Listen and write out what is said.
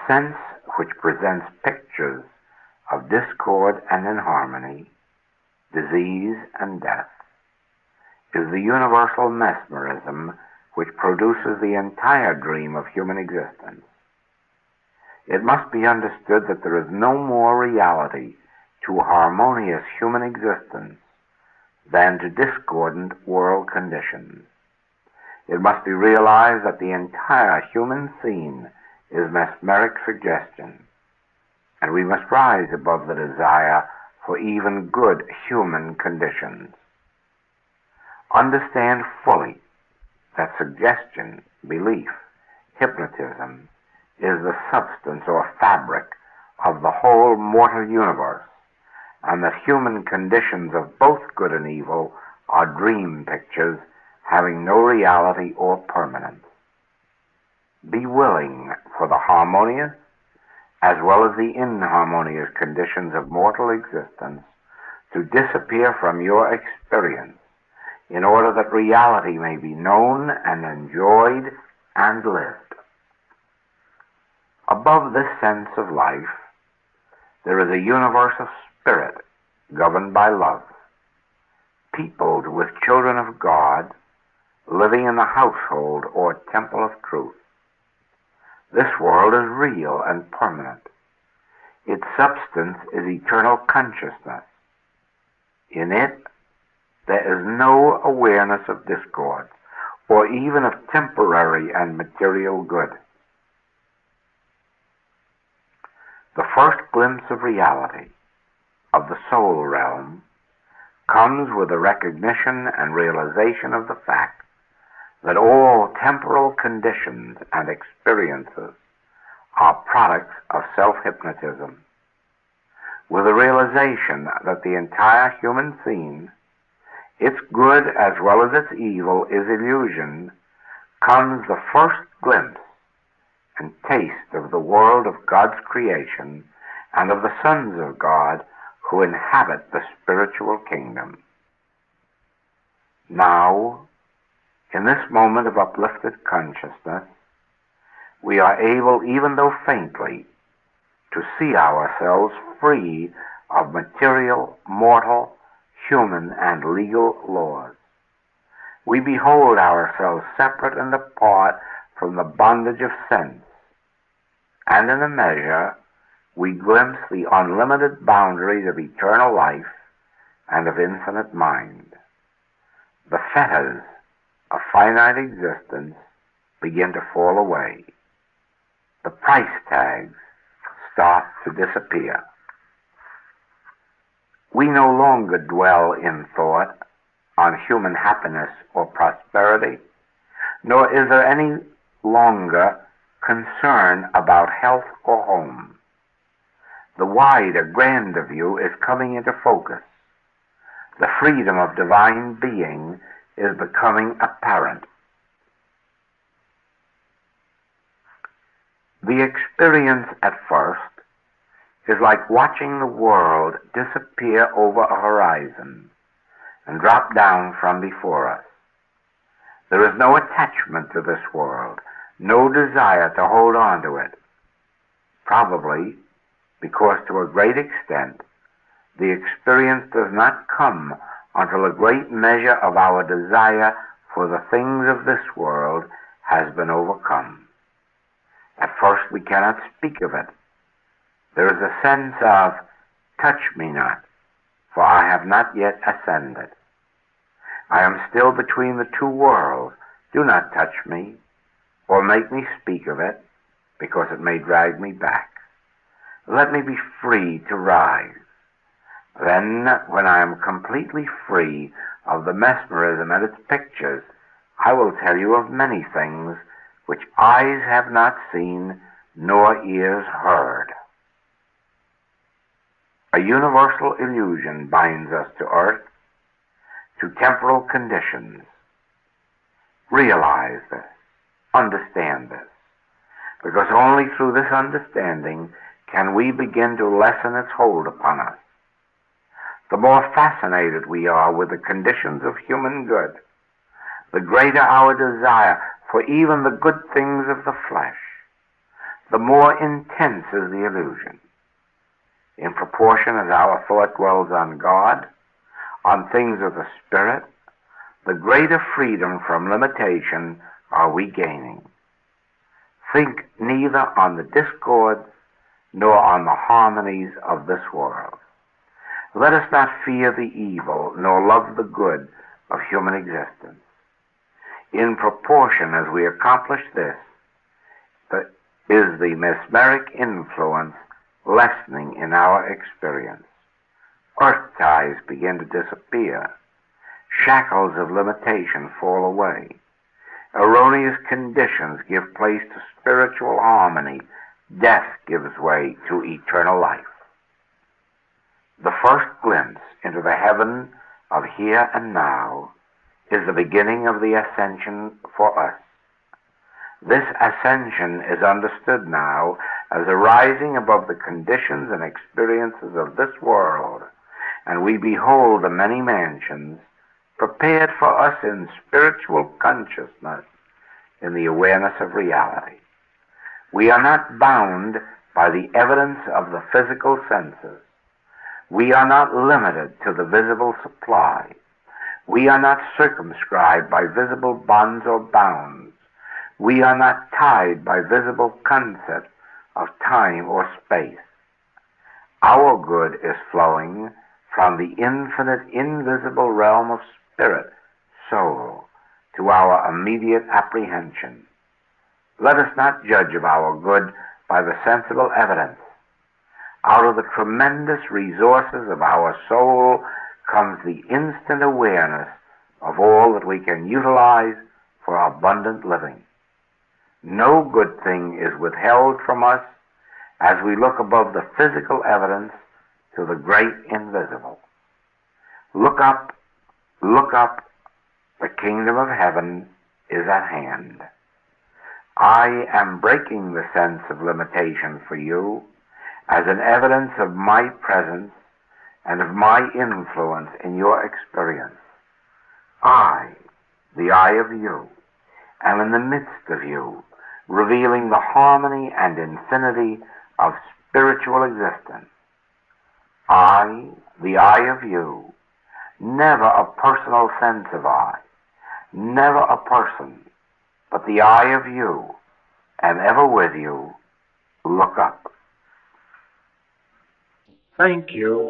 sense which presents pictures of discord and inharmony, disease and death, is the universal mesmerism which produces the entire dream of human existence. It must be understood that there is no more reality to harmonious human existence than to discordant world conditions. It must be realized that the entire human scene is mesmeric suggestion, and we must rise above the desire for even good human conditions. Understand fully that suggestion, belief, hypnotism is the substance or fabric of the whole mortal universe, and that human conditions of both good and evil are dream pictures having no reality or permanence. Be willing for the harmonious as well as the inharmonious conditions of mortal existence to disappear from your experience in order that reality may be known and enjoyed and lived. Above this sense of life, there is a universe of spirit governed by love, peopled with children of God, living in the household or temple of truth. This world is real and permanent. Its substance is eternal consciousness. In it, there is no awareness of discord, or even of temporary and material good. The first glimpse of reality, of the soul realm, comes with the recognition and realization of the fact that all temporal conditions and experiences are products of self-hypnotism. With the realization that the entire human scene, its good as well as its evil, is illusion, comes the first glimpse and taste of the world of God's creation and of the sons of God who inhabit the spiritual kingdom. Now, in this moment of uplifted consciousness, we are able, even though faintly, to see ourselves free of material, mortal, human, and legal laws. We behold ourselves separate and apart from the bondage of sense, and in a measure, we glimpse the unlimited boundaries of eternal life and of infinite mind. The fetters of finite existence begin to fall away. The price tags start to disappear. We no longer dwell in thought on human happiness or prosperity, nor is there any longer concern about health or home. The wider, grander view is coming into focus. The freedom of divine being is becoming apparent. The experience at first is like watching the world disappear over a horizon and drop down from before us. There is no attachment to this world, no desire to hold on to it. Probably because to a great extent, the experience does not come until a great measure of our desire for the things of this world has been overcome. At first we cannot speak of it. There is a sense of, touch me not, for I have not yet ascended. I am still between the two worlds. Do not touch me, or make me speak of it, because it may drag me back. Let me be free to rise. Then, when I am completely free of the mesmerism and its pictures, I will tell you of many things which eyes have not seen nor ears heard. A universal illusion binds us to earth, to temporal conditions. Realize this, understand this, because only through this understanding can we begin to lessen its hold upon us. The more fascinated we are with the conditions of human good, the greater our desire for even the good things of the flesh. The more intense is the illusion. In proportion as our thought dwells on God, on things of the Spirit, the greater freedom from limitation are we gaining. Think neither on the discords nor on the harmonies of this world. Let us not fear the evil nor love the good of human existence. In proportion as we accomplish this, is the mesmeric influence lessening in our experience. Earth ties begin to disappear. Shackles of limitation fall away. Erroneous conditions give place to spiritual harmony. Death gives way to eternal life. The first glimpse into the heaven of here and now is the beginning of the ascension for us. This ascension is understood now as arising above the conditions and experiences of this world, and we behold the many mansions prepared for us in spiritual consciousness in the awareness of reality. We are not bound by the evidence of the physical senses. We are not limited to the visible supply. We are not circumscribed by visible bonds or bounds. We are not tied by visible concepts of time or space. Our good is flowing from the infinite, invisible realm of spirit, soul, to our immediate apprehension. Let us not judge of our good by the sensible evidence. Out of the tremendous resources of our soul comes the instant awareness of all that we can utilize for abundant living. No good thing is withheld from us as we look above the physical evidence to the great invisible. Look up, the kingdom of heaven is at hand. I am breaking the sense of limitation for you as an evidence of my presence and of my influence in your experience. I, the I of you, am in the midst of you, revealing the harmony and infinity of spiritual existence. I, the I of you, never a personal sense of I, never a person, but the I of you, am ever with you. Look up. Thank you.